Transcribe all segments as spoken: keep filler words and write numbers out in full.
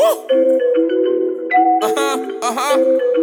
Uh-huh, uh-huh.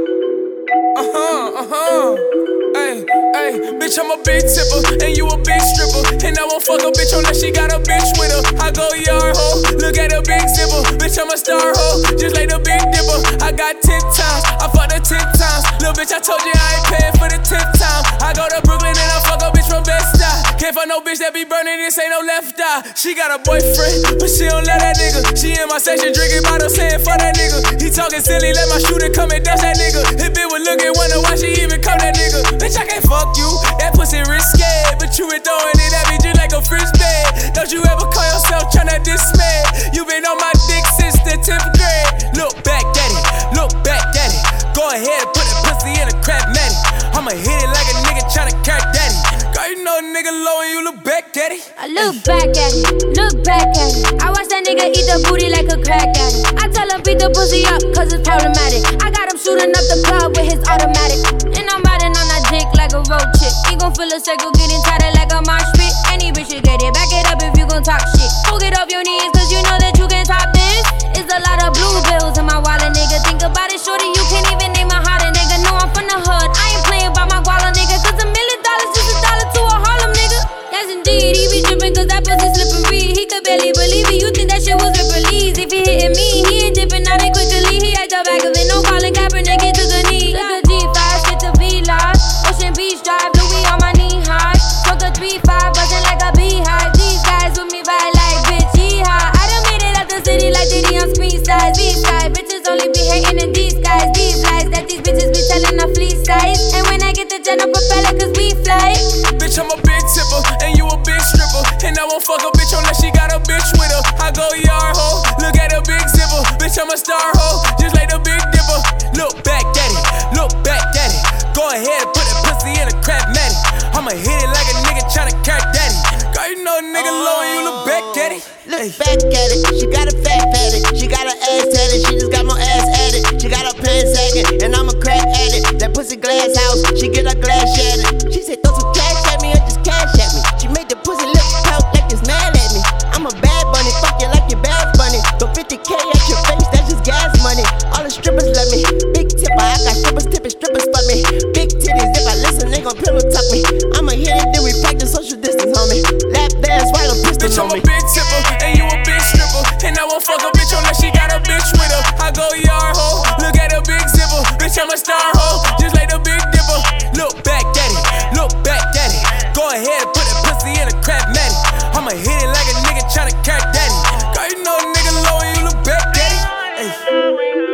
Uh-huh, uh-huh. Ay, ay, bitch, I'm a big tipper, and you a big stripper. And I won't fuck a bitch unless she got a bitch with her. I go yard ho, look at a big zipper. Bitch, I'm a star ho, just like the Big Dipper. I got ten times, I fucked her ten times. Little bitch, I told you I ain't paying for the tenth time. I go to Brooklyn and I fuck a bitch from Bed-Stuy. Can't fuck no bitch that be burning, this ain't no left eye. She got a boyfriend, but she don't love that nigga. She in my section drinking bottles, saying fuck that nigga. He talking silly, let my shooter come and dust that nigga. His bitch was looking, wonder why she even come that nigga. Bitch, I can't fuck you, that pussy risky. But you been throwing it at me just like a frisbee. Don't you ever call yourself tryna dismay. You been on my dick since the tenth grade. Look back at it, look back at it. Go ahead and put that pussy in a crap matty. I'ma hit it like a nigga tryna crack daddy. Girl, you know a nigga low and you look back at it. I look back at it, look back at it. I watch that nigga eat the booty like a crack addict. I tell him beat the pussy up cause it's problematic. I got him shooting up the club with his automatic. And I'm riding on that dick like a road chick. He gon' feel a circle getting tighter like a mosh pit. Any bitch should get it, back it up if you gon' talk shit. Go get off your knees cause you know that you can top this. It's a lot of blue bills in my wallet, nigga. Think about it, shorty, you can't even name a hotter nigga. No, I'm from the hood, I ain't playing by my guala, nigga. Cause a million dollars is a dollar to a Harlem, nigga. Yes, indeed, he be trippin' cause that pussy slippery. He could barely believe it, you think that shit was released. If he hitting me, he ain't dipping out it quickly. He at the back of it, no Colin Kaepernick, it took a knee. Took a G five, shit to V-Live. Ocean Beach Drive, Louis on my knee high. Took a three five, buzzing like a beehive. These guys with me ride like bitch, yeehaw. I done made it out the city like Diddy on screen size. These guys, bitches only be hating in these guys. These lies that these bitches be telling a fleece size. And when I get the jet, I propeller cause we fly. Bitch, I'm a big tipper, and you a big stripper. And I won't fuck a bitch unless she got a bitch with her. I go yard ho, look at a big zipper. Bitch, I'm a star ho, just like the Big Dipper. Look back at it, look back at it. Go ahead and put that pussy in a crap matty. I'ma hit it like a nigga tryna crack daddy. Girl, you know a nigga low and you look back at it. Look back at it, she got a fat fatty. She got her ass tatted, she just got more ass at it. She got her pants sagging, and I'm a crack addict. That pussy glass house, she get her glass shattered. She said throw some cash at me or just cash at me. She made the pussy lips pout like it's mad at me. I'm a bad bunny, fuck you like your bad bunny. Throw fifty K at your face, that's just gas money. All the strippers love me, big tipper, I got strippers tipping strippers for me. Big titties, if I listen, they gon' pillow tuck me. I'ma hit it, then we practice social distance on me. Lap dance, while a pistol bitch, on I'm me. a big tipper, and you a big stripper. And I won't fuck a bitch unless she got a bitch with her. I go yard ho, look at a big zipper. Bitch, I'm a star ho, just like the Big Dipper. Look back at it, look back at it. Go ahead and put that pussy in a crap matty. I'ma hit it like a nigga tryna crack daddy. Girl, you know a nigga low and you look back at it. Ay.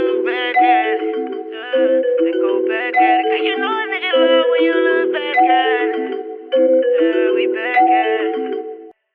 You know a nigga low when you look back at it.